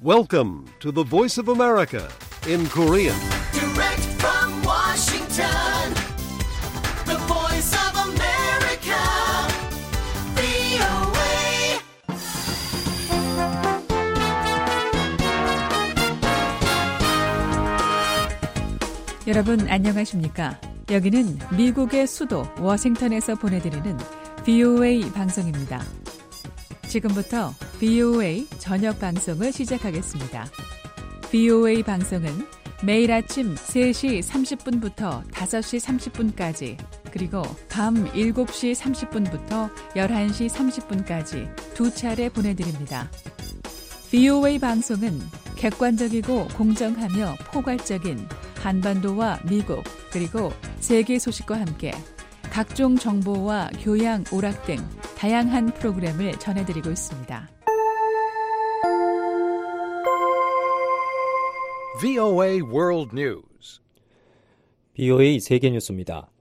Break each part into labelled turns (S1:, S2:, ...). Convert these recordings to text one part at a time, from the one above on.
S1: Welcome to the Voice of America in Korean.
S2: Direct from Washington, the Voice of America, VOA.
S3: 여러분 안녕하십니까? 여기는 미국의 수도 워싱턴에서 보내드리는 VOA 방송입니다. 지금부터 VOA 저녁 방송을 시작하겠습니다. VOA 방송은 매일 아침 3시 30분부터 5시 30분까지 그리고 밤 7시 30분부터 11시 30분까지 두 차례 보내드립니다. VOA 방송은 객관적이고 공정하며 포괄적인 한반도와 미국 그리고 세계 소식과 함께 각종 정보와 교양, 오락 등 다양한 프로그램을 전해드리고 있습니다.
S1: VOA World News.
S4: VOA 세계 뉴스입니다.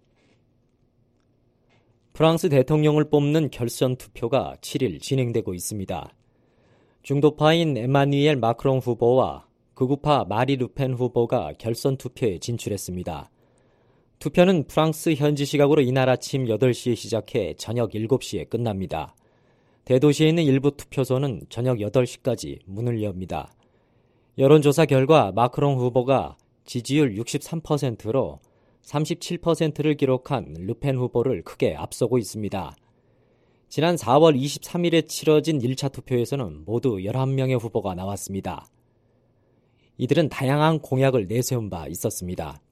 S4: 프랑스 대통령을 뽑는 결선 투표가 7일 진행되고 있습니다. 중도파인 에마뉘엘 마크롱 후보와 극우파 마리 르펜 후보가 결선 투표에 진출했습니다. 투표는 프랑스 현지 시각으로 이날 아침 8시에 시작해 저녁 7시에 끝납니다. 대도시에 있는 일부 투표소는 저녁 8시까지 문을 엽니다. 여론조사 결과 마크롱 후보가 지지율 63%로 37%를 기록한 르펜 후보를 크게 앞서고 있습니다. 지난 4월 23일에 치러진 1차 투표에서는 모두 11명의 후보가 나왔습니다. 이들은 다양한 공약을 내세운 바 있었습니다.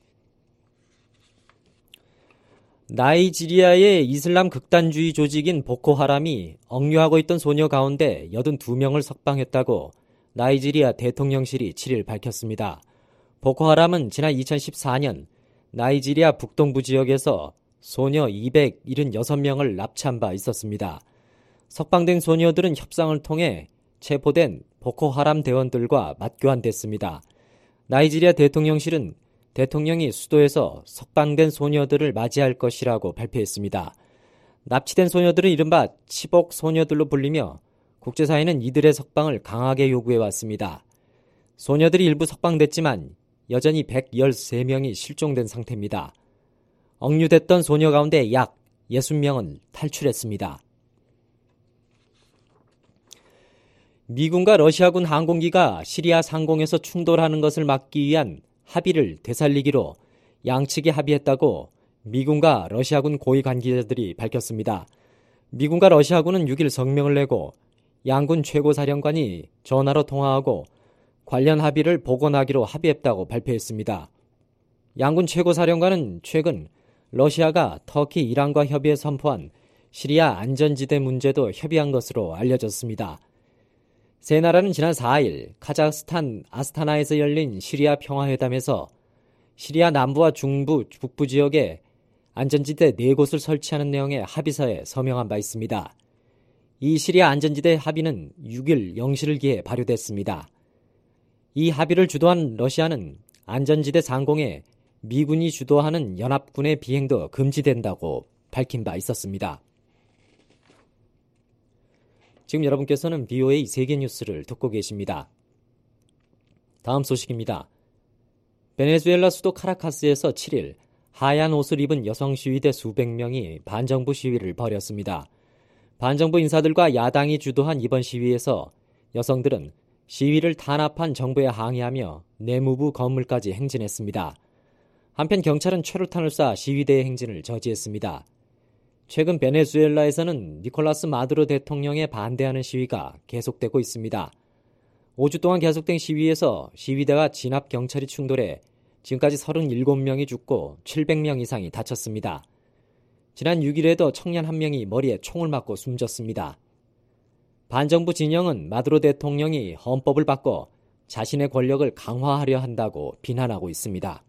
S4: 나이지리아의 이슬람 극단주의 조직인 보코하람이 억류하고 있던 소녀 가운데 82명을 석방했다고 나이지리아 대통령실이 7일 밝혔습니다. 보코하람은 지난 2014년 나이지리아 북동부 지역에서 소녀 276명을 납치한 바 있었습니다. 석방된 소녀들은 협상을 통해 체포된 보코하람 대원들과 맞교환됐습니다. 나이지리아 대통령실은 대통령이 수도에서 석방된 소녀들을 맞이할 것이라고 발표했습니다. 납치된 소녀들은 이른바 치복 소녀들로 불리며 국제사회는 이들의 석방을 강하게 요구해왔습니다. 소녀들이 일부 석방됐지만 여전히 113명이 실종된 상태입니다. 억류됐던 소녀 가운데 약 60명은 탈출했습니다. 미군과 러시아군 항공기가 시리아 상공에서 충돌하는 것을 막기 위한 합의를 되살리기로 양측이 합의했다고 미군과 러시아군 고위 관계자들이 밝혔습니다. 미군과 러시아군은 6일 성명을 내고 양군 최고사령관이 전화로 통화하고 관련 합의를 복원하기로 합의했다고 발표했습니다. 양군 최고사령관은 최근 러시아가 터키, 이란과 협의해 선포한 시리아 안전지대 문제도 협의한 것으로 알려졌습니다. 세 나라는 지난 4일 카자흐스탄 아스타나에서 열린 시리아 평화회담에서 시리아 남부와 중부, 북부 지역에 안전지대 4곳을 설치하는 내용의 합의서에 서명한 바 있습니다. 이 시리아 안전지대 합의는 6일 0시를 기해 발효됐습니다. 이 합의를 주도한 러시아는 안전지대 상공에 미군이 주도하는 연합군의 비행도 금지된다고 밝힌 바 있었습니다. 지금 여러분께서는 VOA 세계뉴스를 듣고 계십니다. 다음 소식입니다. 베네수엘라 수도 카라카스에서 7일 하얀 옷을 입은 여성 시위대 수백 명이 반정부 시위를 벌였습니다. 반정부 인사들과 야당이 주도한 이번 시위에서 여성들은 시위를 탄압한 정부에 항의하며 내무부 건물까지 행진했습니다. 한편 경찰은 최루탄을 쏴 시위대의 행진을 저지했습니다. 최근 베네수엘라에서는 니콜라스 마두로 대통령에 반대하는 시위가 계속되고 있습니다. 5주 동안 계속된 시위에서 시위대와 진압 경찰이 충돌해 지금까지 37명이 죽고 700명 이상이 다쳤습니다. 지난 6일에도 청년 한 명이 머리에 총을 맞고 숨졌습니다. 반정부 진영은 마두로 대통령이 헌법을 바꿔 자신의 권력을 강화하려 한다고 비난하고 있습니다.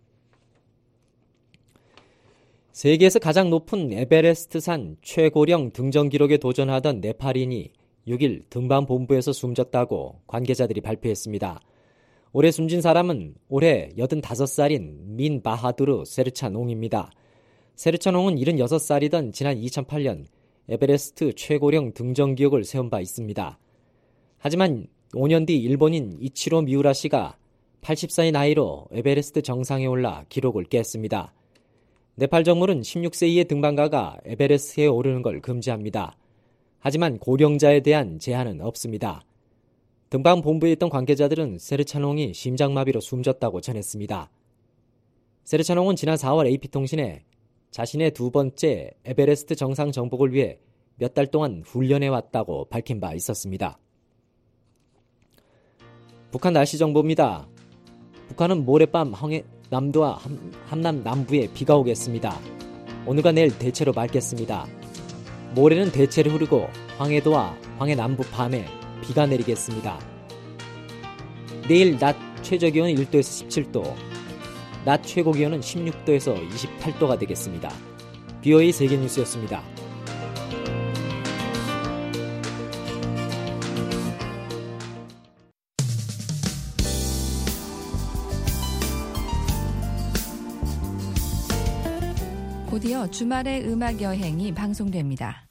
S4: 세계에서 가장 높은 에베레스트산 최고령 등정 기록에 도전하던 네팔인이 6일 등반 본부에서 숨졌다고 관계자들이 발표했습니다. 올해 숨진 사람은 올해 85살인 민 바하두르 세르찬옹입니다. 세르찬옹은 76살이던 지난 2008년 에베레스트 최고령 등정 기록을 세운 바 있습니다. 하지만 5년 뒤 일본인 이치로 미우라 씨가 80세의 나이로 에베레스트 정상에 올라 기록을 깼습니다. 네팔 정부는 16세 이의 등반가가 에베레스트에 오르는 걸 금지합니다. 하지만 고령자에 대한 제한은 없습니다. 등반 본부에 있던 관계자들은 세르찬홍이 심장마비로 숨졌다고 전했습니다. 세르찬홍은 지난 4월 AP통신에 자신의 두 번째 에베레스트 정상 정복을 위해 몇 달 동안 훈련해 왔다고 밝힌 바 있었습니다. 북한 날씨 정보입니다. 북한은 모레밤 남도와 함남 남부에 비가 오겠습니다. 오늘과 내일 대체로 맑겠습니다. 모레는 대체로 흐리고 황해도와 황해 남부 밤에 비가 내리겠습니다. 내일 낮 최저기온은 1도에서 17도, 낮 최고기온은 16도에서 28도가 되겠습니다. BOA 세계뉴스였습니다.
S3: 곧이어 주말의 음악 여행이 방송됩니다.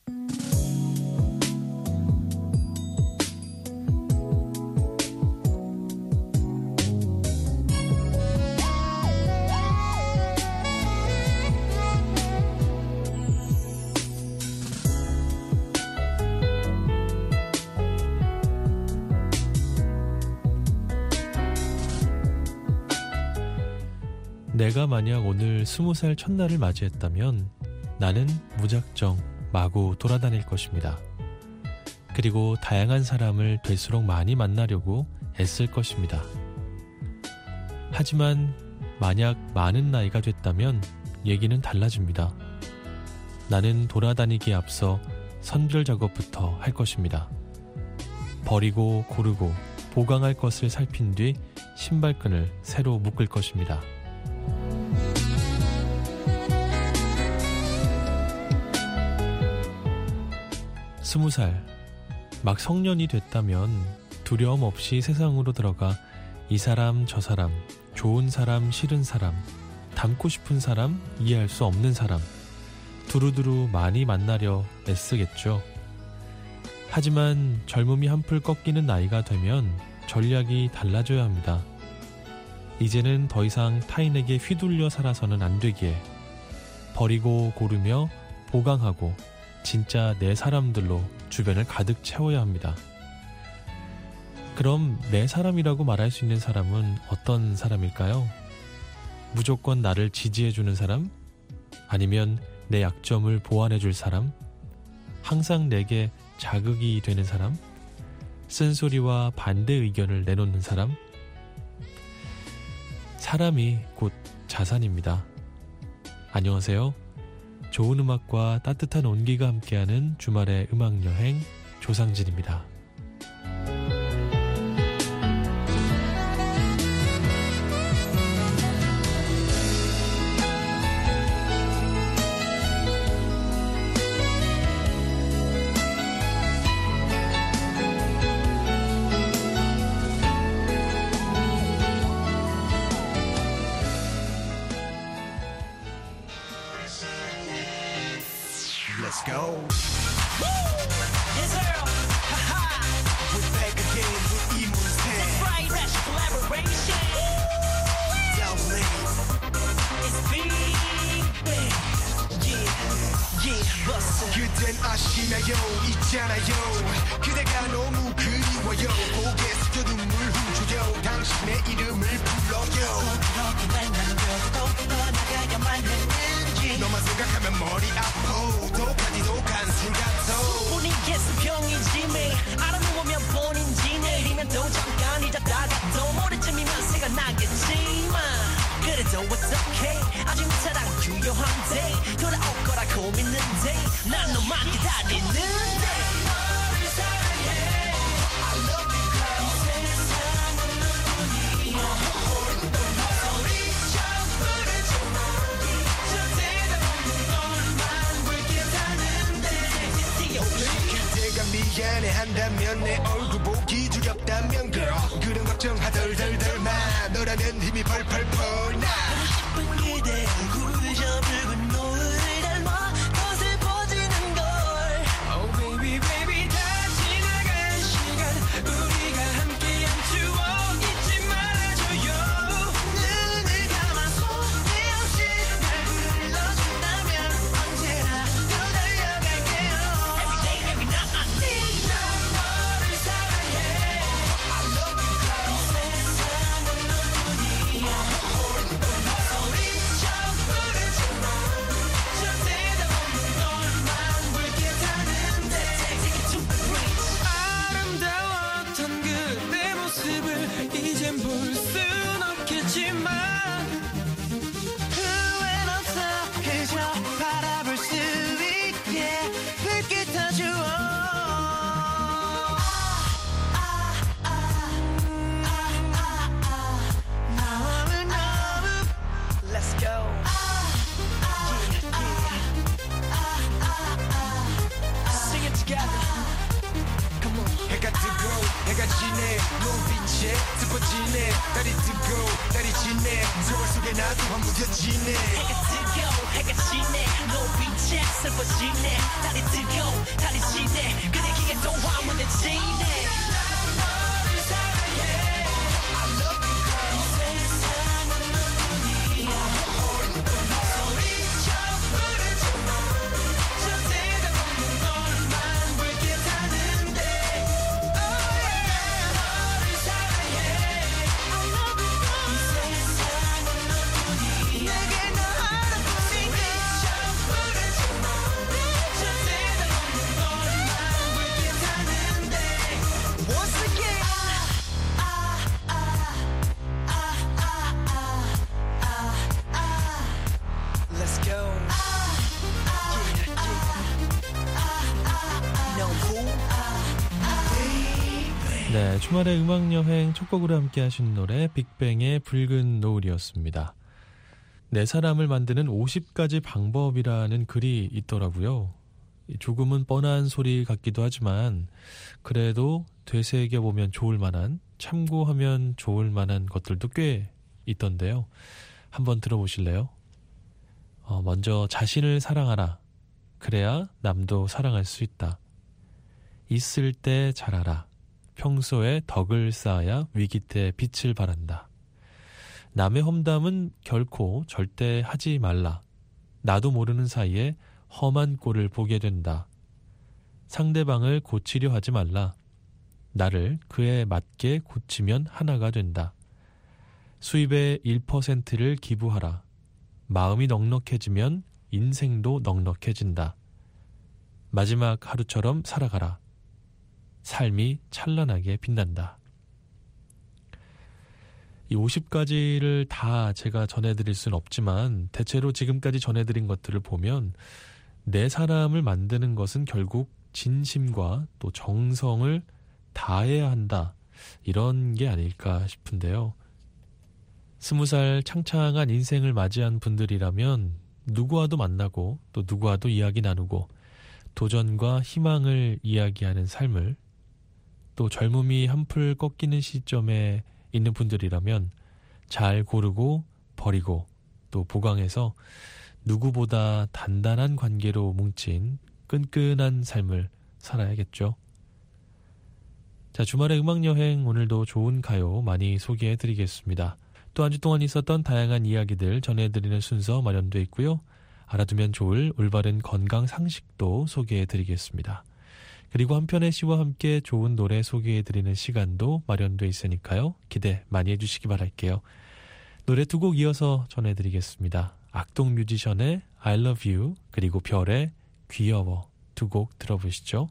S5: 내가 만약 오늘 20살 첫날을 맞이했다면 나는 무작정 마구 돌아다닐 것입니다. 그리고 다양한 사람을 될수록 많이 만나려고 애쓸 것입니다. 하지만 만약 많은 나이가 됐다면 얘기는 달라집니다. 나는 돌아다니기에 앞서 선별 작업부터 할 것입니다. 버리고 고르고 보강할 것을 살핀 뒤 신발끈을 새로 묶을 것입니다. 20살, 막 성년이 됐다면 두려움 없이 세상으로 들어가 이 사람 저 사람, 좋은 사람 싫은 사람, 닮고 싶은 사람 이해할 수 없는 사람 두루두루 많이 만나려 애쓰겠죠. 하지만 젊음이 한풀 꺾이는 나이가 되면 전략이 달라져야 합니다. 이제는 더 이상 타인에게 휘둘려 살아서는 안 되기에 버리고 고르며 보강하고 진짜 내 사람들로 주변을 가득 채워야 합니다. 그럼 내 사람이라고 말할 수 있는 사람은 어떤 사람일까요? 무조건 나를 지지해주는 사람? 아니면 내 약점을 보완해줄 사람? 항상 내게 자극이 되는 사람? 쓴소리와 반대 의견을 내놓는 사람? 사람이 곧 자산입니다. 안녕하세요. 좋은 음악과 따뜻한 온기가 함께하는 주말의 음악여행 조상진입니다.
S2: Let's go. Yes, sir. Ha-ha. We're back again with Emu's Head. That's right, that's collaboration. Double it's big bang. Yeah, bust it. 그댄 아시나요, 있잖아요. 그대가 너무 그리워요. 고개 숙여 눈물 훔쳐요. 당신의 이름을 불러요. 그렇게만 남겨도 떠나가야만 했는지 너만 생각하면 머리 아파. 독하디도 간술 같아. 분위기에서 병이지 매 알아놓으면 본인지 내일이면 또 잠깐 잊었다가 또 모레쯤이면 생각나겠지만 그래도 it's okay. 아직 내 사랑 유효한데 돌아올 거라고 믿는데 난 너만 기다리는데 너를 사랑해. I love you girl. 세상은 누구니 소리 좀 부르지 마. 저 대답은 너만 붉게 사는데 그대가 미안해한다면 내 얼굴 보기 두렵다면 girl 그런 걱정 하덜덜덜 마. 너라는 힘이 펄펄 펄나. 예쁜 그대 얼굴 저 붉은 노을을 닮아 더 슬퍼지는 걸. Oh baby baby 다 지나간 시간 우리가 함께 슬퍼지네 날이 뜨고 날이 지네 세월 속에 나도 황무뎌지네 해가 뜨고 해가 지네 노빛에 슬퍼지네 날이 뜨고 달이 지네 그대기에 또 황무뎌지네
S5: 네, 주말의 음악여행 첫 곡으로 함께 하신 노래 빅뱅의 붉은 노을이었습니다. 내 사람을 만드는 50가지 방법이라는 글이 있더라고요. 조금은 뻔한 소리 같기도 하지만 그래도 되새겨보면 좋을 만한, 참고하면 좋을 만한 것들도 꽤 있던데요. 한번 들어보실래요? 먼저 자신을 사랑하라. 그래야 남도 사랑할 수 있다. 있을 때 잘하라. 평소에 덕을 쌓아야 위기 때 빛을 발한다. 남의 험담은 결코 절대 하지 말라. 나도 모르는 사이에 험한 꼴을 보게 된다. 상대방을 고치려 하지 말라. 나를 그에 맞게 고치면 하나가 된다. 수입의 1%를 기부하라. 마음이 넉넉해지면 인생도 넉넉해진다. 마지막 하루처럼 살아가라. 삶이 찬란하게 빛난다. 이 50가지를 다 제가 전해드릴 수는 없지만 대체로 지금까지 전해드린 것들을 보면 내 사람을 만드는 것은 결국 진심과 또 정성을 다해야 한다. 이런 게 아닐까 싶은데요. 20살 창창한 인생을 맞이한 분들이라면 누구와도 만나고 또 누구와도 이야기 나누고 도전과 희망을 이야기하는 삶을, 또 젊음이 한풀 꺾이는 시점에 있는 분들이라면 잘 고르고 버리고 또 보강해서 누구보다 단단한 관계로 뭉친 끈끈한 삶을 살아야겠죠. 자, 주말의 음악여행, 오늘도 좋은 가요 많이 소개해드리겠습니다. 또 한 주 동안 있었던 다양한 이야기들 전해드리는 순서 마련되어 있고요. 알아두면 좋을 올바른 건강 상식도 소개해드리겠습니다. 그리고 한편의 시와 함께 좋은 노래 소개해드리는 시간도 마련되어 있으니까요. 기대 많이 해주시기 바랄게요. 노래 두 곡 이어서 전해드리겠습니다. 악동 뮤지션의 I love you 그리고 별의 귀여워 두 곡 들어보시죠.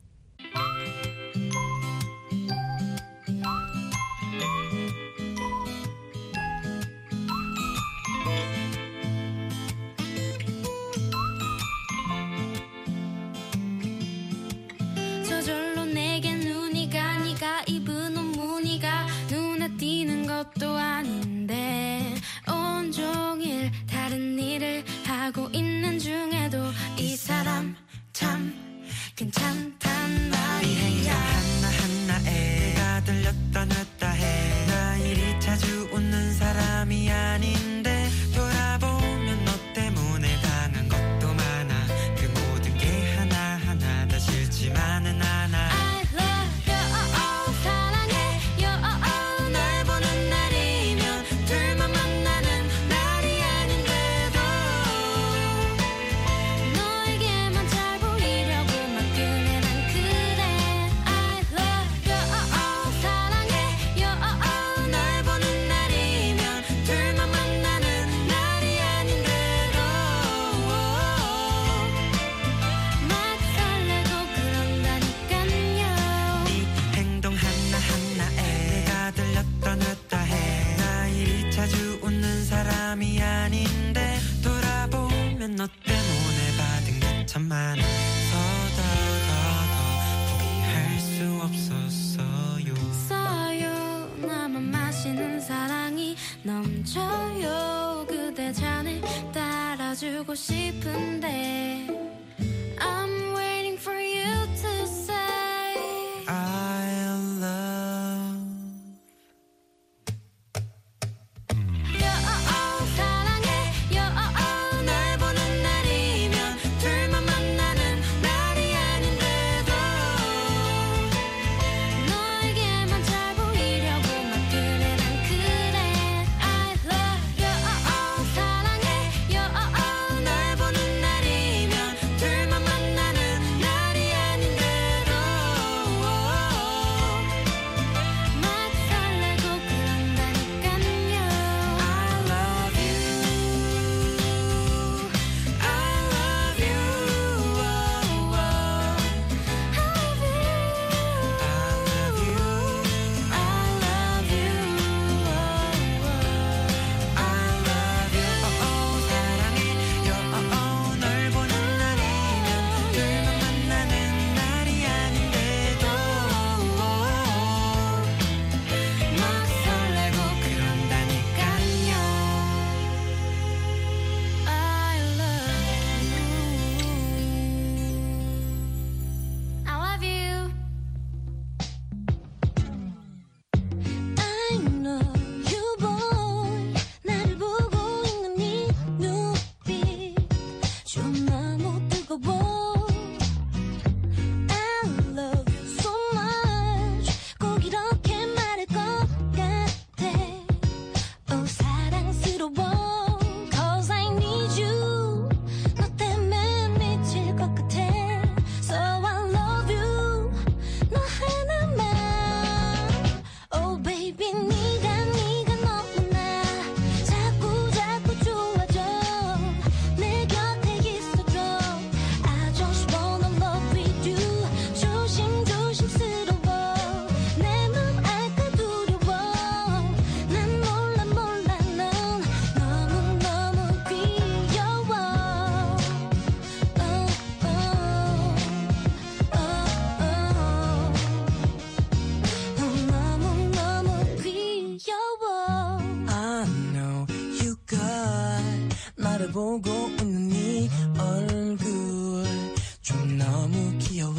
S6: 저절로 내게 눈이 가. 네가 입은 옷 무늬가 눈에 띄는 것도 아닌데 온종일 다른 일을 하고 있는 중에도 이 사람 참 괜찮단 말이야.
S2: 하나하나에 내가 들렸다 놨다 해. 나 이리 자주 웃는 사람이 아닌데 돌아보면 너 때문에 당한 것도 많아. 그 모든 게 하나하나 다 싫지만은 않아.
S6: I love you, 사랑해, 널 보는 날이면 둘만 만나는 날이 아닌데도 너에게만 잘 보이려고 막 그래 난 그래. I love you, 사랑해, 널 보는 날이면 둘만 만나는 날이 아닌데도 막 설레고 그런다니깐요.
S2: 네 행동 하나하나에 내가 들렸다 놨다 해. 나 이리 자주 웃는 사람이 아닌데 돌아보면 너 때문에 받은 게 참 많아. 더 포기할 수 없었어요.
S6: 써요. 나만 마시는 사랑이 넘쳐요. 그대 잔을 따라주고 싶은데 I'm waiting for you to say
S2: I love
S7: 보고 웃는 네 얼굴 좀 너무 귀여워.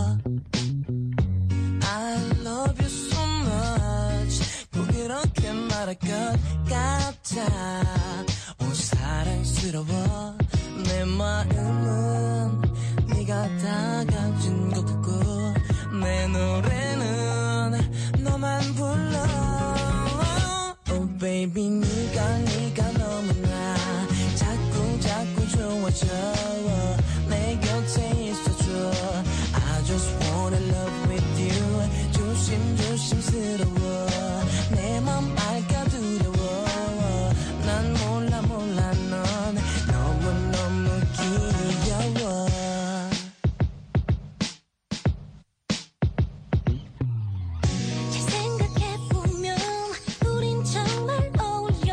S7: I love you so much. 꼭 그렇게 말할 것 같아. 오 사랑스러워. 내 마음은 네가 다 가진 것 같고 내 노래는 너만 불러. Oh baby 네가 너무나 자꾸 좋아져. 내 곁에 있어줘. I just wanna love with you. 조심스러워. 내 맘 알까 두려워. 난 몰라 넌 너무 귀여워.
S6: 잘 생각해보면 우린 정말 어울려.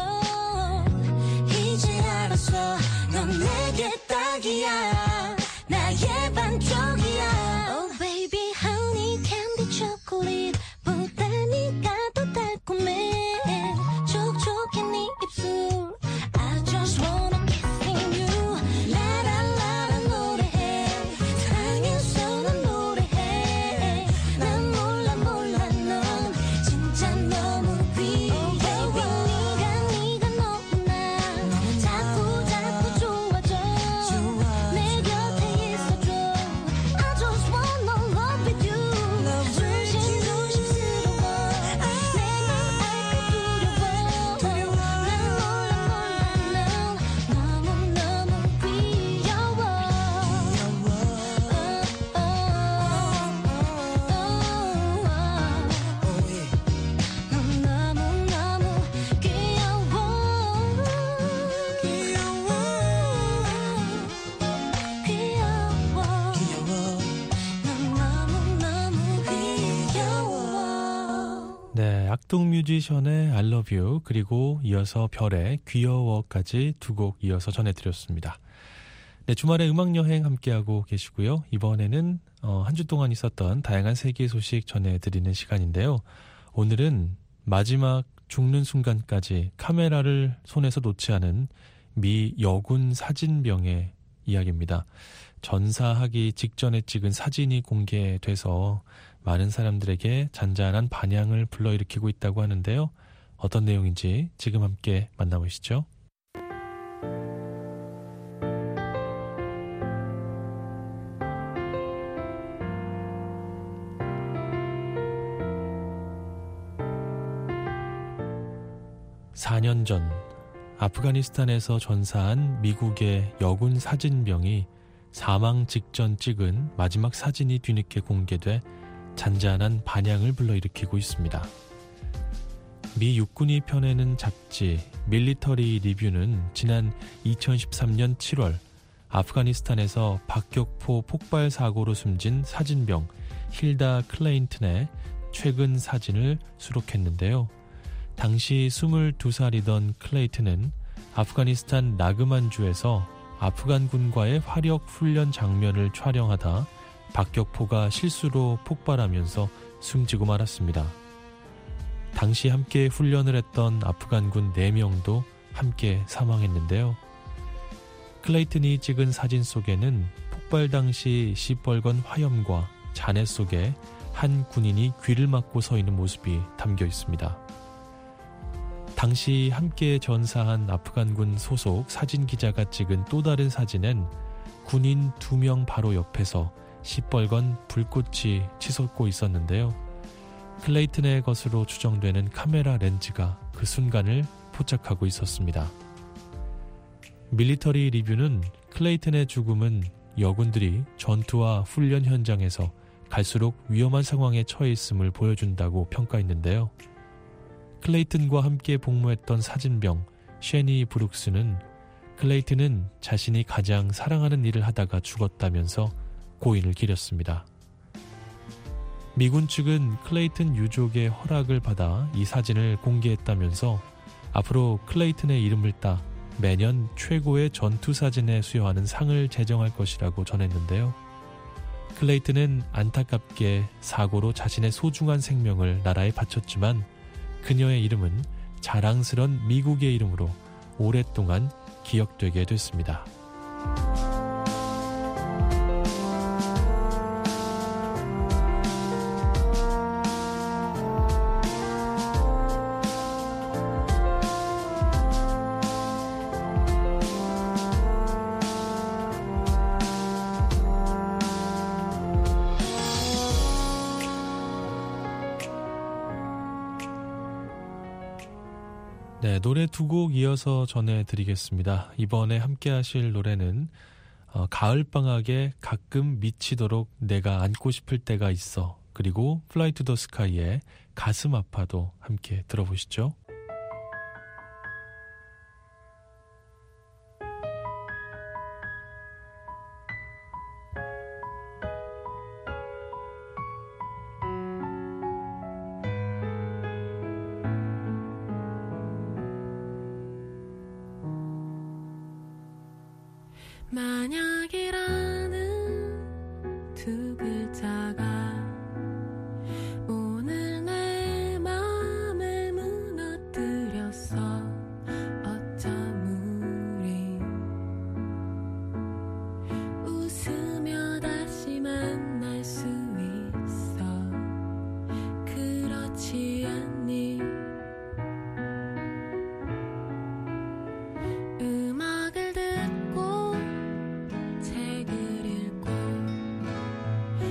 S6: 이제 알았어. 넌 내게 딱이야. 나의 반쪽이야. Oh baby honey candy chocolate 보다 네가 더 달콤해. 촉촉해 네 입술. I just wanna kissing you. 라라라라 노래해. 사랑해서 난 노래해. 난 몰라 넌 진짜 너무 귀여워. 네가 너무나 자꾸 좋아져. 내 곁에 있어줘. I just wanna love with you. 조심스러워. 내 맘 알까 두려워. 난 몰라 넌 너무 귀여워. 넌 너무 귀여워. 넌 너무 귀여워.
S5: 네, 악동 뮤지션의 I love you 그리고 이어서 별의 귀여워까지 두 곡 이어서 전해드렸습니다. 네, 주말에 음악여행 함께하고 계시고요. 이번에는 한 주 동안 있었던 다양한 세계 소식 전해드리는 시간인데요. 오늘은 마지막 죽는 순간까지 카메라를 손에서 놓지 않은 미 여군 사진병의 이야기입니다. 전사하기 직전에 찍은 사진이 공개돼서 많은 사람들에게 잔잔한 반향을 불러일으키고 있다고 하는데요. 어떤 내용인지 지금 함께 만나보시죠. (4년) 전 아프가니스탄에서 전사한 미국의 여군 사진병이 사망 직전 찍은 마지막 사진이 뒤늦게 공개돼 잔잔한 반향을 불러일으키고 있습니다. 미 육군이 펴내는 잡지 밀리터리 리뷰는 지난 2013년 7월 아프가니스탄에서 박격포 폭발 사고로 숨진 사진병 힐다 클레인튼의 최근 사진을 수록했는데요. 당시 22살이던 클레이튼은 아프가니스탄 나그만주에서 아프간군과의 화력 훈련 장면을 촬영하다 박격포가 실수로 폭발하면서 숨지고 말았습니다. 당시 함께 훈련을 했던 아프간군 4명도 함께 사망했는데요. 클레이튼이 찍은 사진 속에는 폭발 당시 시뻘건 화염과 잔해 속에 한 군인이 귀를 막고 서 있는 모습이 담겨 있습니다. 당시 함께 전사한 아프간군 소속 사진기자가 찍은 또 다른 사진엔 군인 2명 바로 옆에서 시뻘건 불꽃이 치솟고 있었는데요. 클레이튼의 것으로 추정되는 카메라 렌즈가 그 순간을 포착하고 있었습니다. 밀리터리 리뷰는 클레이튼의 죽음은 여군들이 전투와 훈련 현장에서 갈수록 위험한 상황에 처해 있음을 보여준다고 평가했는데요. 클레이튼과 함께 복무했던 사진병 쉐니 브룩스는 클레이튼은 자신이 가장 사랑하는 일을 하다가 죽었다면서 고인을 기렸습니다. 미군 측은 클레이튼 유족의 허락을 받아 이 사진을 공개했다면서 앞으로 클레이튼의 이름을 따 매년 최고의 전투 사진에 수여하는 상을 제정할 것이라고 전했는데요. 클레이튼은 안타깝게 사고로 자신의 소중한 생명을 나라에 바쳤지만 그녀의 이름은 자랑스런 미국의 이름으로 오랫동안 기억되게 됐습니다. 네, 노래 두 곡 이어서 전해드리겠습니다. 이번에 함께 하실 노래는 가을방학에 가끔 미치도록 내가 안고 싶을 때가 있어, 그리고 Fly to the Sky의 가슴 아파도 함께 들어보시죠.
S6: 만약이라는 두 글자가 오늘 내 맘을 무너뜨렸어. 어쩜 우리 웃으며 다시 만날 수 있어. 그렇지 않니? 음악을 듣고 책을 읽고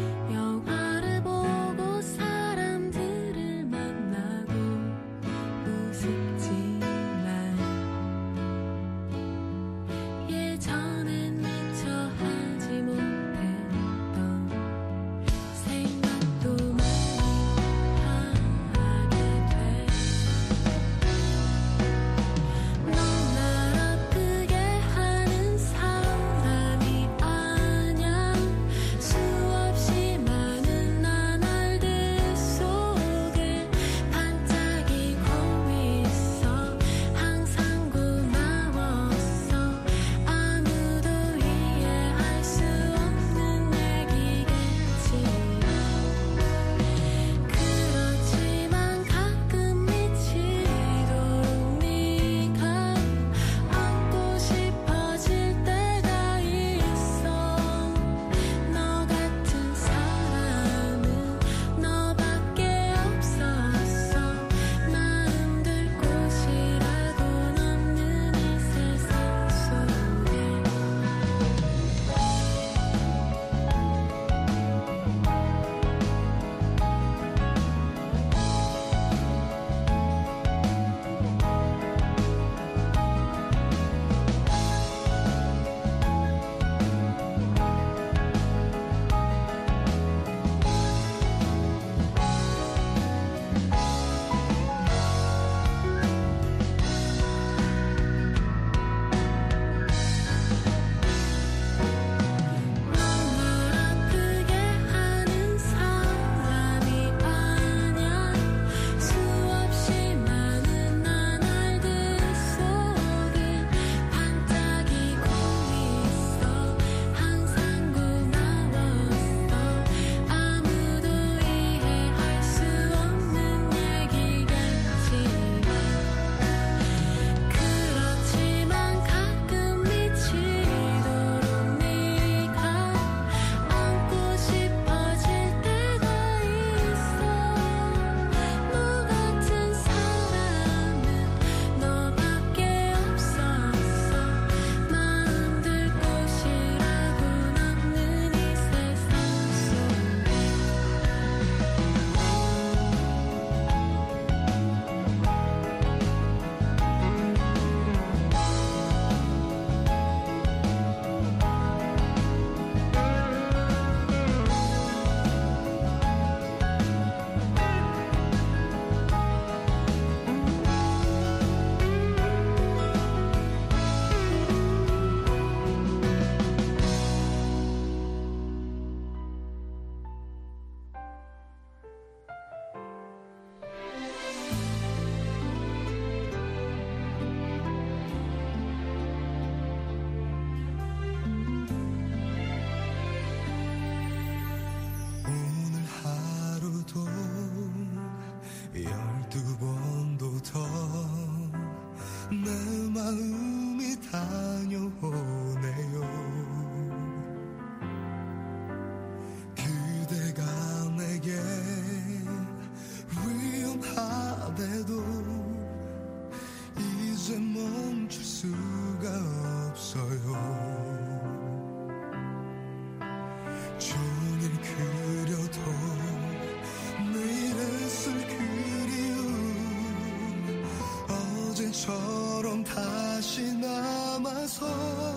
S8: 꿈처럼 다시 남아서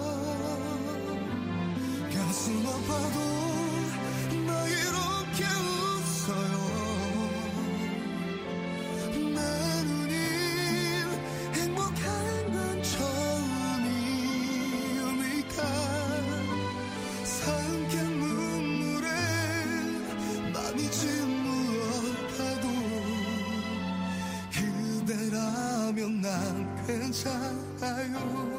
S8: 가슴 아파도 나 이렇게 웃어요. 내 누님 행복한 건 처음이니까 삼킨 눈물에 맘이 짓누어가도 그대라면 난 괜찮아요.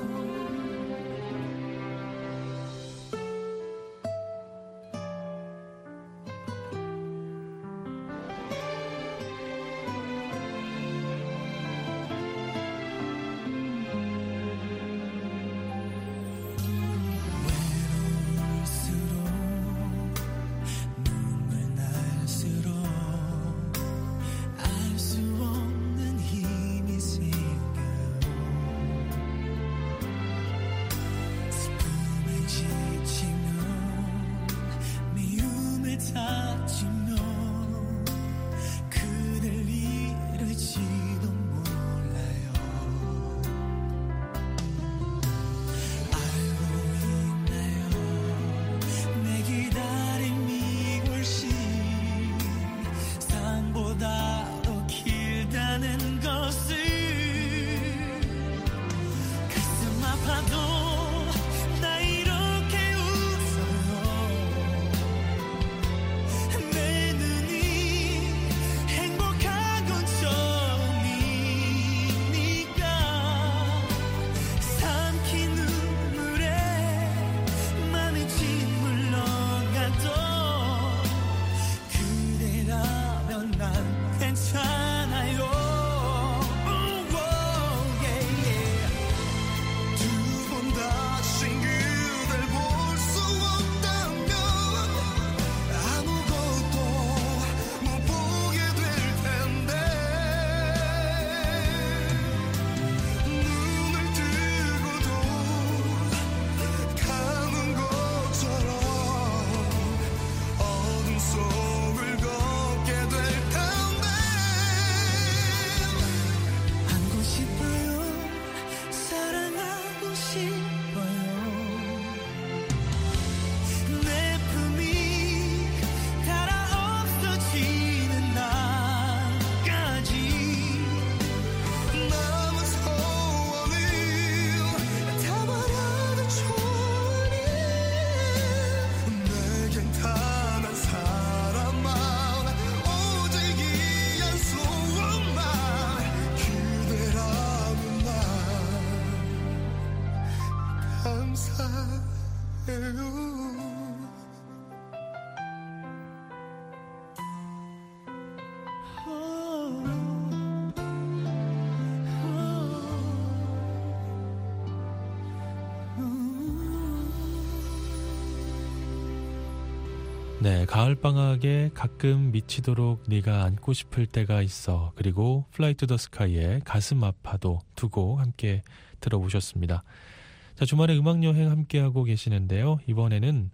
S5: 네, 가을방학에 가끔 미치도록 네가 안고 싶을 때가 있어. 그리고 Fly to the Sky의 가슴 아파도 두 곡 함께 들어보셨습니다. 자, 주말에 음악여행 함께하고 계시는데요. 이번에는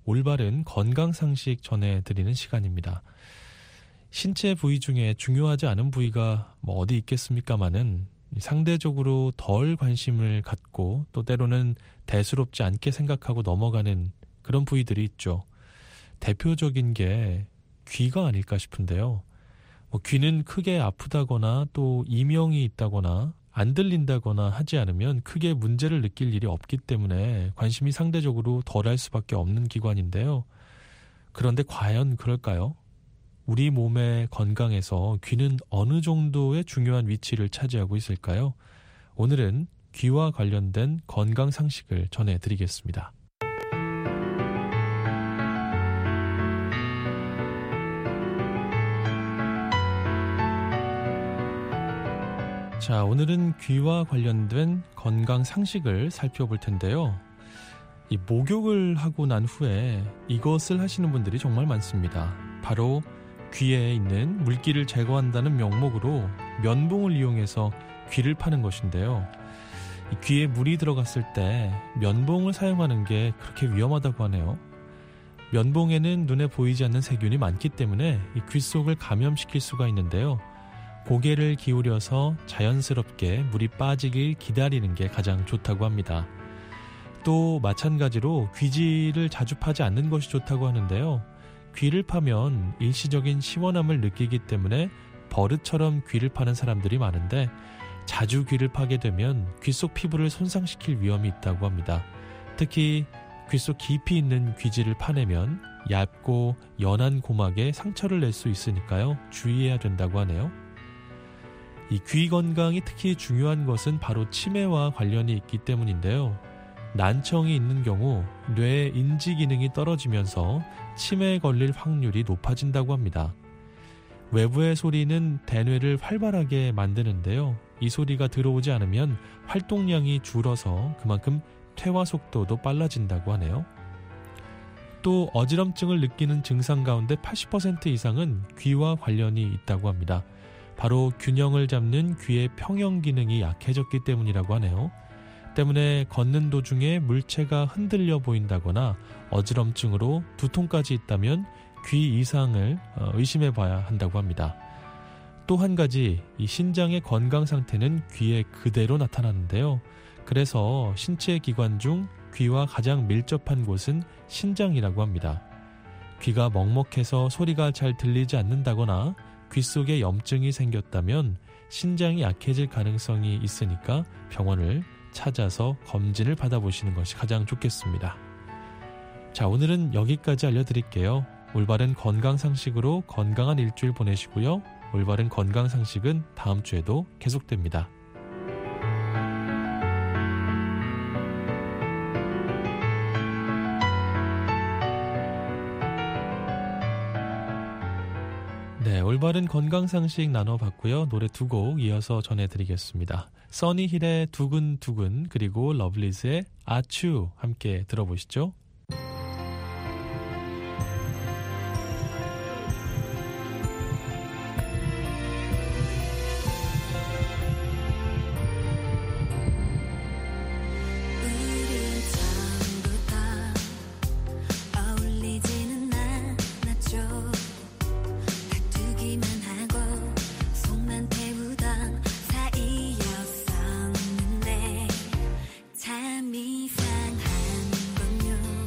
S5: 올바른 건강상식 전해드리는 시간입니다. 신체 부위 중에 중요하지 않은 부위가 어디 있겠습니까마는 상대적으로 덜 관심을 갖고 또 때로는 대수롭지 않게 생각하고 넘어가는 그런 부위들이 있죠. 대표적인 게 귀가 아닐까 싶은데요. 귀는 크게 아프다거나 또 이명이 있다거나 안 들린다거나 하지 않으면 크게 문제를 느낄 일이 없기 때문에 관심이 상대적으로 덜할 수밖에 없는 기관인데요. 그런데 과연 그럴까요? 우리 몸의 건강에서 귀는 어느 정도의 중요한 위치를 차지하고 있을까요? 오늘은 귀와 관련된 건강 상식을 전해드리겠습니다. 자, 오늘은 귀와 관련된 건강 상식을 살펴볼 텐데요. 이 목욕을 하고 난 후에 이것을 하시는 분들이 정말 많습니다. 바로 귀에 있는 물기를 제거한다는 명목으로 면봉을 이용해서 귀를 파는 것인데요. 이 귀에 물이 들어갔을 때 면봉을 사용하는 게 그렇게 위험하다고 하네요. 면봉에는 눈에 보이지 않는 세균이 많기 때문에 이 귀 속을 감염시킬 수가 있는데요. 고개를 기울여서 자연스럽게 물이 빠지길 기다리는 게 가장 좋다고 합니다. 또 마찬가지로 귀지를 자주 파지 않는 것이 좋다고 하는데요. 귀를 파면 일시적인 시원함을 느끼기 때문에 버릇처럼 귀를 파는 사람들이 많은데 자주 귀를 파게 되면 귀 속 피부를 손상시킬 위험이 있다고 합니다. 특히 귀 속 깊이 있는 귀지를 파내면 얇고 연한 고막에 상처를 낼 수 있으니까요. 주의해야 된다고 하네요. 이 귀 건강이 특히 중요한 것은 바로 치매와 관련이 있기 때문인데요. 난청이 있는 경우 뇌의 인지 기능이 떨어지면서 치매에 걸릴 확률이 높아진다고 합니다. 외부의 소리는 대뇌를 활발하게 만드는데요. 이 소리가 들어오지 않으면 활동량이 줄어서 그만큼 퇴화 속도도 빨라진다고 하네요. 또 어지럼증을 느끼는 증상 가운데 80% 이상은 귀와 관련이 있다고 합니다. 바로 균형을 잡는 귀의 평형 기능이 약해졌기 때문이라고 하네요. 때문에 걷는 도중에 물체가 흔들려 보인다거나 어지럼증으로 두통까지 있다면 귀 이상을 의심해 봐야 한다고 합니다. 또 한 가지, 이 신장의 건강 상태는 귀에 그대로 나타나는데요. 그래서 신체 기관 중 귀와 가장 밀접한 곳은 신장이라고 합니다. 귀가 먹먹해서 소리가 잘 들리지 않는다거나 귀 속에 염증이 생겼다면 신장이 약해질 가능성이 있으니까 병원을 찾아서 검진을 받아보시는 것이 가장 좋겠습니다. 자, 오늘은 여기까지 알려드릴게요. 올바른 건강상식으로 건강한 일주일 보내시고요. 올바른 건강상식은 다음 주에도 계속됩니다. 네, 올바른 건강상식 나눠봤고요. 노래 두 곡 이어서 전해드리겠습니다. 써니힐의 두근두근 그리고 러블리즈의 아츄 함께 들어보시죠.
S6: 참 이상한 건요.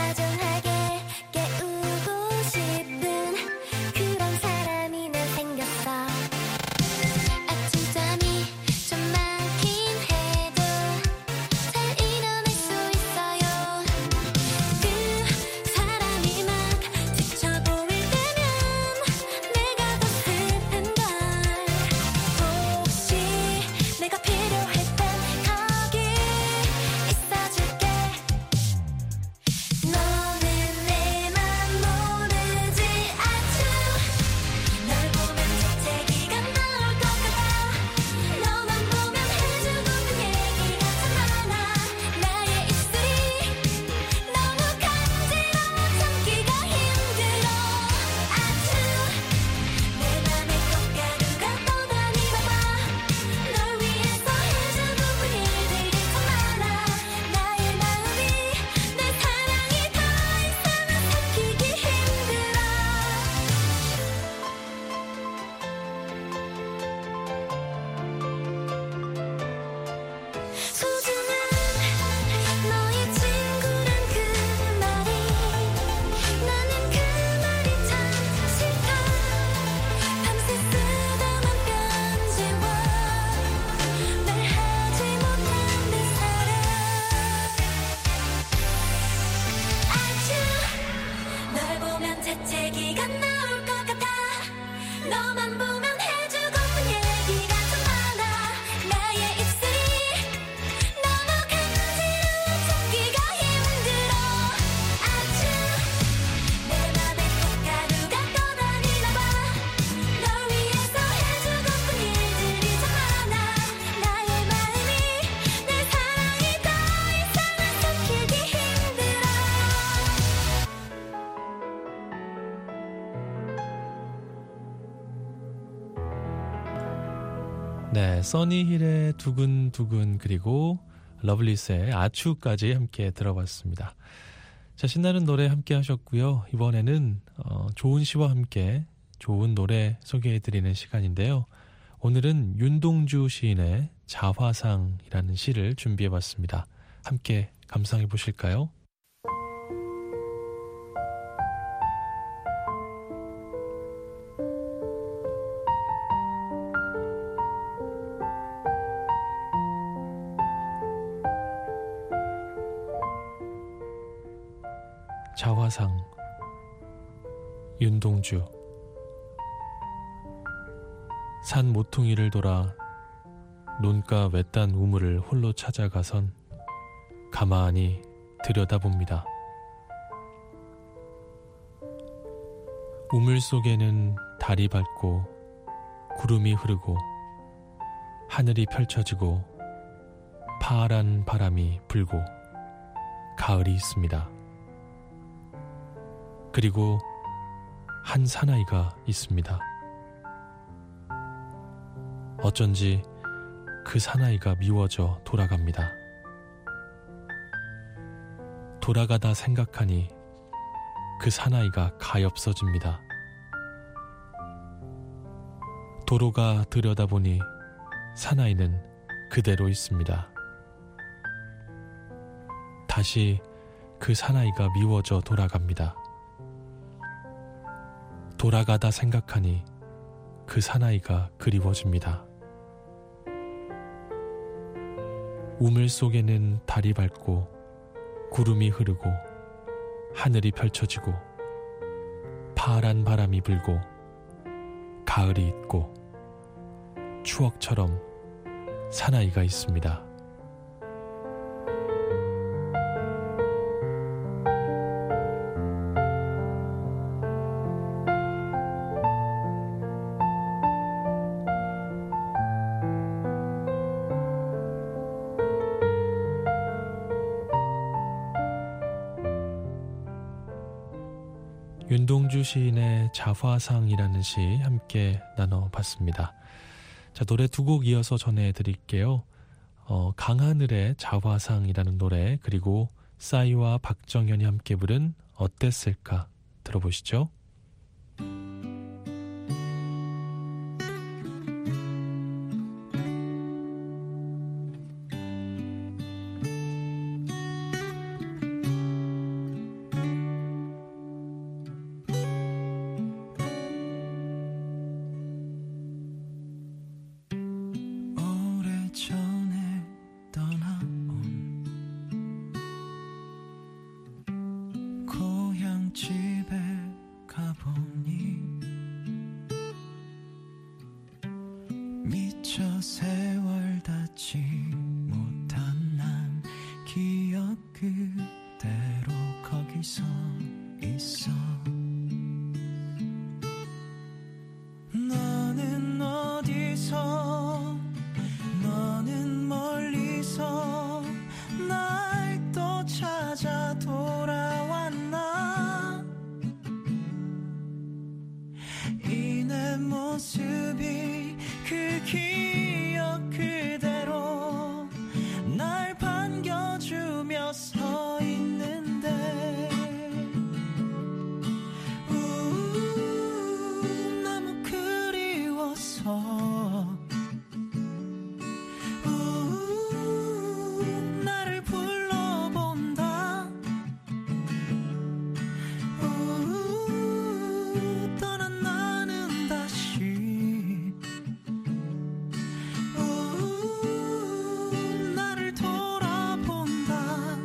S9: 다정하게 깨우고 싶은 그런 사람이 난 생겼어. 아침잠이 좀 많긴 해도 잘 일어날 수 있어요. 그 사람이 막 지쳐 보일 때면 내가 더 슬픈 걸. 혹시 내가 필요할 땐 거기 있어줄게. 너는 내 맘 모르지 아주. 널 보면 재채기가 나올 것 같아. 너만 보면 해주고픈 얘기가 참 많아. 나의 입술이 너무 간지러워 참기가 힘들어. 아주 내 맘에 꽃가루가 떠다니나 봐. 널 위해서 해주고픈 일들이 참 많아. 나의 마음이 내 사랑이 더 이상은 삼키기 힘들어. 소중한 너의 친구란 그 말이 나는 그 말이 참 싫다. 밤새 쓰다만 편지와 날 하지 못한 내 사랑. 아주 널 보면 재채기가 나올 것 같아. 너만 보면 해주고픈 얘기가 참 많아. 나의 입술이 너무 간지러워 참기가 힘들어. 아주 내 맘에 꽃가루가 떠다니나 봐. 널 위해서 해주고픈 일들이 참 많아. 나의 마음이 내 사랑이 더 이상은 삼키기 힘들어.
S5: 네, 써니힐의 두근두근 그리고 러블리스의 아추까지 함께 들어봤습니다. 자, 신나는 노래 함께 하셨고요. 이번에는 좋은 시와 함께 좋은 노래 소개해드리는 시간인데요. 오늘은 윤동주 시인의 자화상이라는 시를 준비해봤습니다. 함께 감상해 보실까요? 자화상 윤동주. 산 모퉁이를 돌아 논가 외딴 우물을 홀로 찾아가선 가만히 들여다봅니다. 우물 속에는 달이 밝고 구름이 흐르고 하늘이 펼쳐지고 파란 바람이 불고 가을이 있습니다. 그리고 한 사나이가 있습니다. 어쩐지 그 사나이가 미워져 돌아갑니다. 돌아가다 생각하니 그 사나이가 가엾어집니다. 도로가 들여다보니 사나이는 그대로 있습니다. 다시 그 사나이가 미워져 돌아갑니다. 돌아가다 생각하니 그 사나이가 그리워집니다. 우물 속에는 달이 밝고 구름이 흐르고 하늘이 펼쳐지고 파란 바람이 불고 가을이 있고 추억처럼 사나이가 있습니다. 윤동주 시인의 자화상이라는 시 함께 나눠봤습니다. 자, 노래 두 곡 이어서 전해드릴게요. 강하늘의 자화상이라는 노래, 그리고 싸이와 박정현이 함께 부른 어땠을까 들어보시죠.
S2: 집에 가보니 미처 세월 닿지 못한 난 기억 그대로 거기서 있어. 너는 어디서 너는 멀리서 날 또 찾아 돌아왔나. 이 내 모습이 그 기억 그대로 날 반겨주며 서 있는데 너무 그리워서 나를 불러본다. 떠난 나는 다시 나를 돌아본다.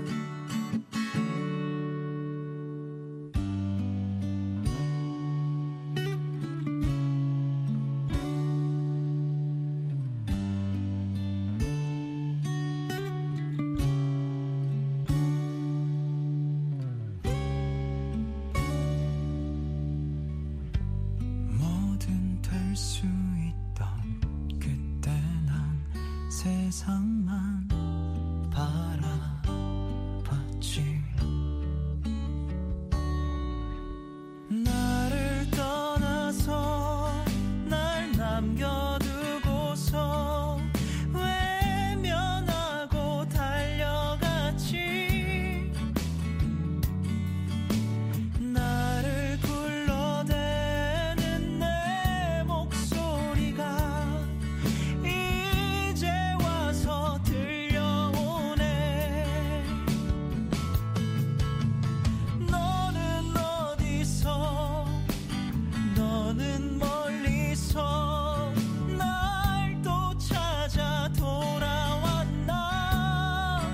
S2: 뭐든 될 수 있던 그때 난 세상만 바라봤지. 나를 떠나서 날 남겨두고서 외면하고 달려갔지. 나를 불러대는 내 목소리가 이제 와서 들려오네. 너는 어디서 너는 멀리서 날 또 찾아 돌아왔나.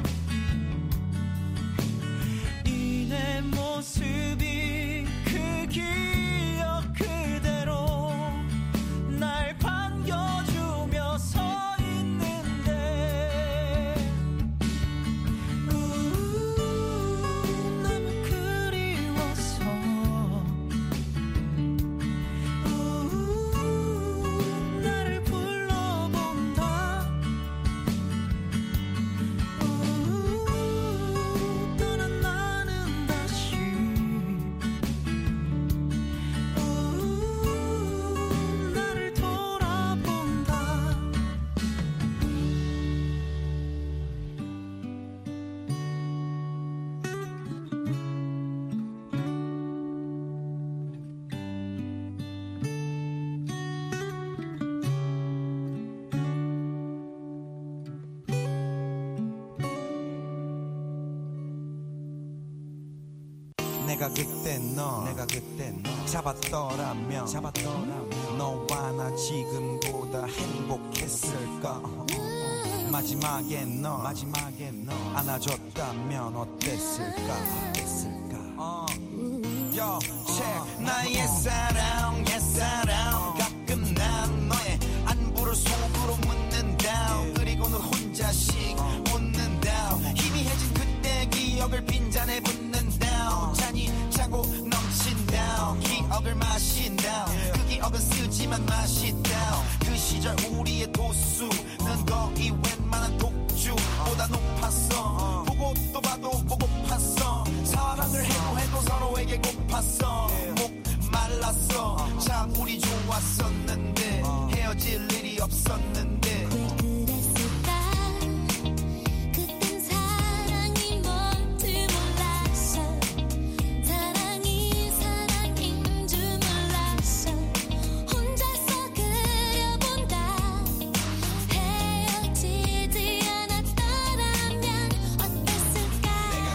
S2: 이 내 모습이 그 기억 그대로 날 반겨주며 서 있는데 너무 그리워서 나를 불러본다. 떠난 나는 다시 나를 돌아본다.
S10: 내가 그때 너 잡았더라면 너와 나 지금보다 행복했을까. 마지막에 너 안아줬다면 어땠을까. Yo, check. 나의 사랑 가끔 난 너의 안부를 속으로 묻는다. 그리고는 혼자씩 웃는다. 희미해진 그때 기억을 빈잔에 붓는다. 잔이 차고 넘친다. 기억을 마신다. 그 기억은 쓰지만 맛있다. 그 시절 우리의 도수는 거의 웬만한 독주보다 높았어. 보고 또 봐도 보고팠어. 사랑을 해도 서로에게 고팠어. 목 말랐어. 참 우리 좋았었는데 헤어질 일이 없었는데.
S9: 왜 그랬을까. 그땐 사랑이 뭔지 몰랐어. 사랑이 사랑인 줄 몰랐어. 혼자서 그려본다. 헤어지지 않았더라면 어땠을까.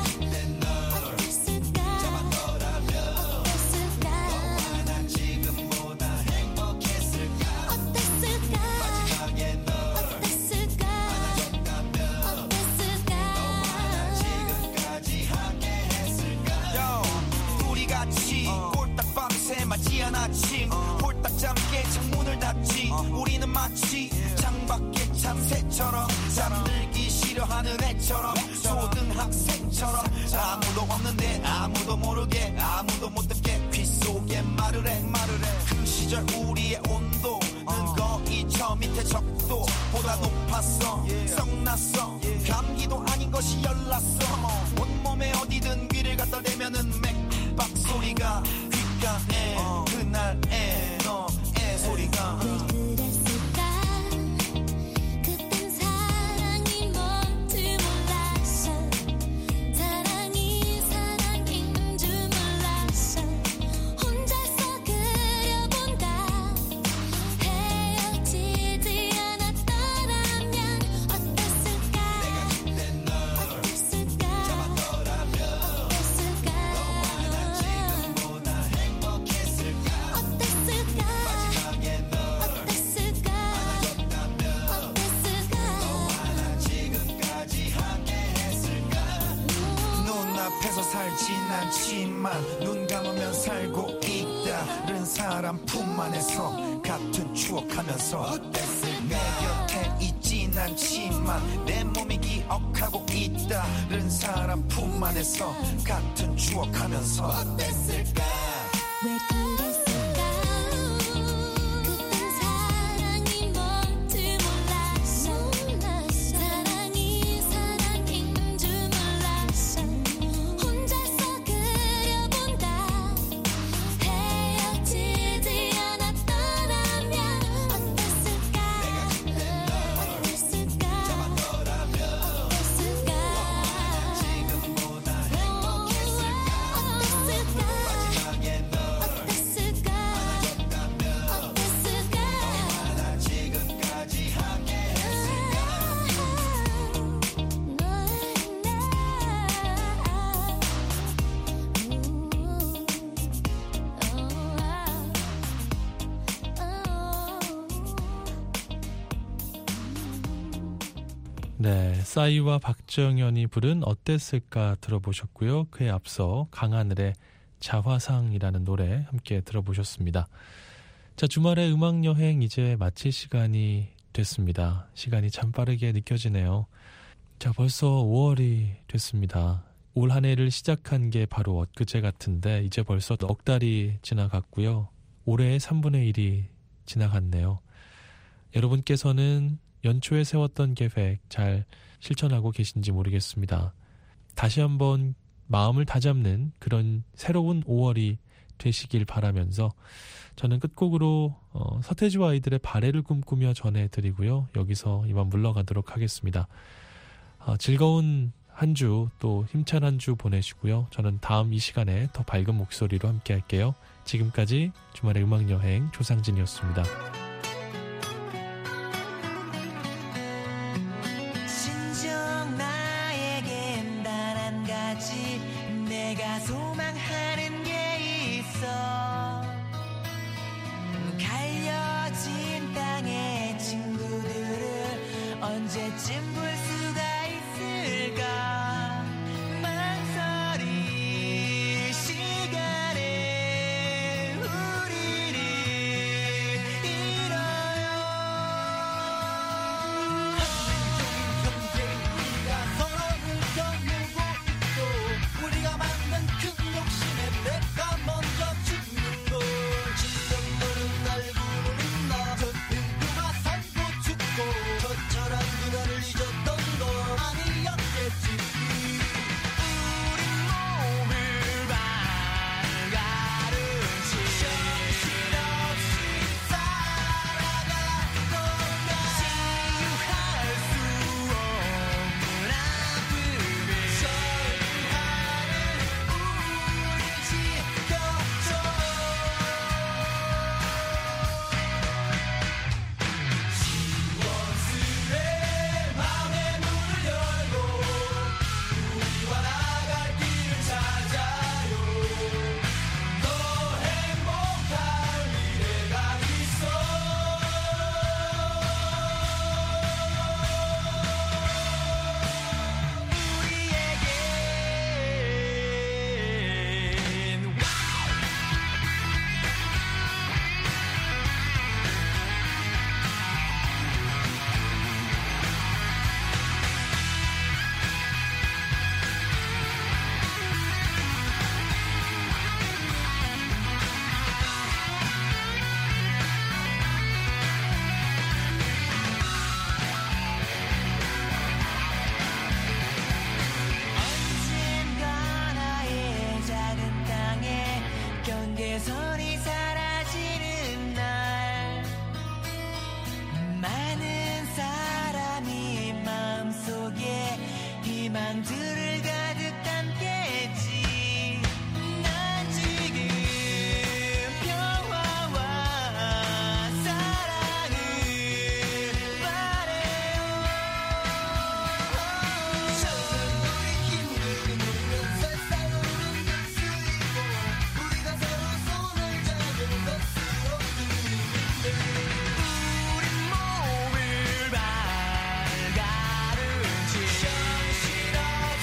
S9: 어땠을까. 어땠을까. 너와 난 지금보다 행복했을까. 어땠을까. 마지막엔
S10: 마치 창밖의 참새처럼 잠들기 싫어하는 애처럼 초등학생처럼 아무도 없는데 아무도 모르게 아무도 못 듣게 귀 속에 말을 해 그 시절 우리의 온도는 거의 저 밑에 적도보다 높았어 썩났어 감기도 아닌 것이 열났어 온몸에 어디든 귀를 갖다 대면은 맥박 소리가 귓가에 그날의 너의 소리가
S9: 왜 그랬을까 그땐 사랑이 뭔지 몰랐어 사랑이 사랑인 줄 몰랐어 혼자서 그려본다 헤어지지 않았더라면 어땠을까 어땠을까 어땠을까 너와 난 지금보다 행복했을까 어땠을까 마지막에 널 어땠을까 안아줬다면 어땠을까 너와 난 지금까지 함께했을까
S10: 눈앞에서 살진 않지만 눈 감으면 살고 있다른 사람 품 안에서 같은 추억하면서 내 곁에 있진 않지만 내 몸이 기억하고 있다른 사람 품 안에서 같은 추억하면서 어땠을까
S9: 왜 그랬을까 그땐 사랑이 뭔지 몰랐어 사랑이 사랑인 줄 몰랐어 혼자서 그려본다 헤어지지 않았더라면 어땠을까 어땠을까 어땠을까 지금보다 행복했을까 어땠을까 마지막에 널 어땠을까 안아줬다면 어땠을까 너와 난 지금까지 함께했을까
S5: 네, 싸이와 박정현이 부른 어땠을까 들어보셨고요. 그에 앞서 강하늘의 자화상이라는 노래 함께 들어보셨습니다. 자, 주말의 음악여행 이제 마칠 시간이 됐습니다. 시간이 참 빠르게 느껴지네요. 자, 벌써 5월이 됐습니다. 올 한 해를 시작한 게 바로 엊그제 같은데 이제 벌써 넉 달이 지나갔고요. 올해의 3분의 1이 지나갔네요. 여러분께서는 연초에 세웠던 계획 잘 실천하고 계신지 모르겠습니다. 다시 한번 마음을 다잡는 그런 새로운 5월이 되시길 바라면서 저는 끝곡으로 서태지와 아이들의 발해를 꿈꾸며 전해드리고요. 여기서 이만 물러가도록 하겠습니다. 즐거운 한 주 또 힘찬 한 주 보내시고요. 저는 다음 이 시간에 더 밝은 목소리로 함께 할게요. 지금까지 주말의 음악여행 조상진이었습니다.
S2: 진정 나에겐 단 한 가지 내가 소망하는 게 있어 갈려진 땅의 친구들을 언제쯤 볼 수가 있을까 망설일 시간에 우리를 잃어요 우리가 서로를 겨누고 있고 우리가 만든 큰 욕심에 최선이 사라지는 날 많은 사람이 마음속에 희망들을 가득 담겠지. 난 지금 평화와 사랑을 바래요. 우리 힘을 누르면서 세상을 흔들수있고 우리가 서로 손을 잡으면서 쓰러뜨리는데 우리 몸을 밝아르지. 정신없이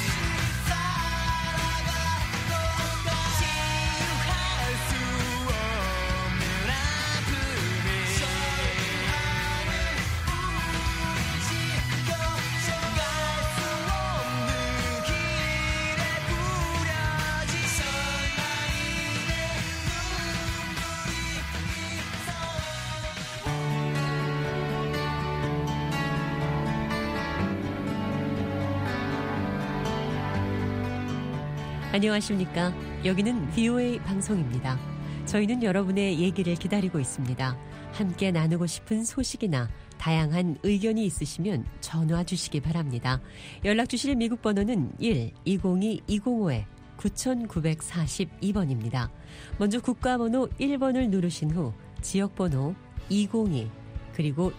S2: 살아가도 치유할 수 없는 아픔을 서로하는 우리 지켜져갈 수 없는 길에 뿌려진 설마 이내
S11: 안녕하십니까. 여기는 VOA 방송입니다. 저희는 여러분의 얘기를 기다리고 있습니다. 함께 나누고 싶은 소식이나 다양한 의견이 있으시면 전화 주시기 바랍니다. 연락 주실 미국 번호는 1-202-250-9942번입니다. 먼저 국가번호 1번을 누르신 후 지역번호 202 그리고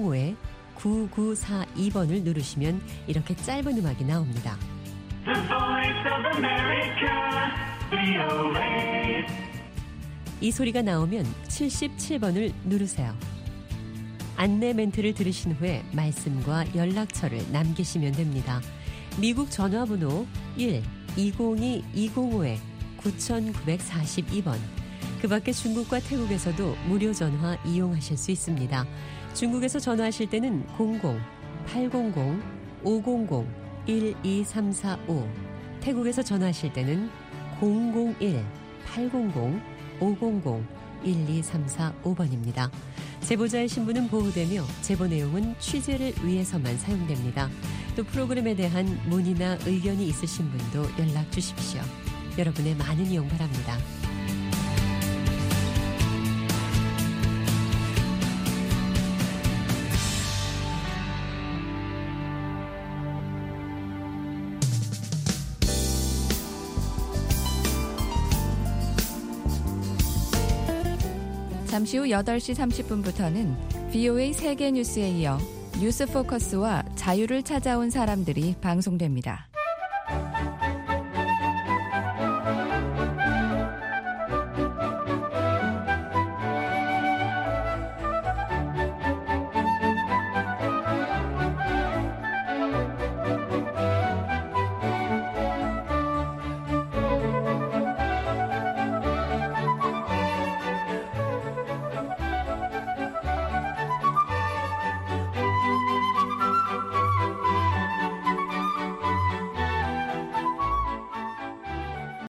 S11: 205-9942번을 누르시면 이렇게 짧은 음악이 나옵니다. 이 소리가 나오면 77번을 누르세요. 안내 멘트를 들으신 후에 말씀과 연락처를 남기시면 됩니다. 미국 전화번호 1-202-205-9942번. 그 밖에 중국과 태국에서도 무료 전화 이용하실 수 있습니다. 중국에서 전화하실 때는 00-800-500-12345, 태국에서 전화하실 때는 001-800-500-12345번입니다. 제보자의 신분은 보호되며 제보 내용은 취재를 위해서만 사용됩니다. 또 프로그램에 대한 문의나 의견이 있으신 분도 연락 주십시오. 여러분의 많은 이용 바랍니다.
S3: 잠시 후 8시 30분부터는 VOA 세계 뉴스에 이어 뉴스 포커스와 자유를 찾아온 사람들이 방송됩니다.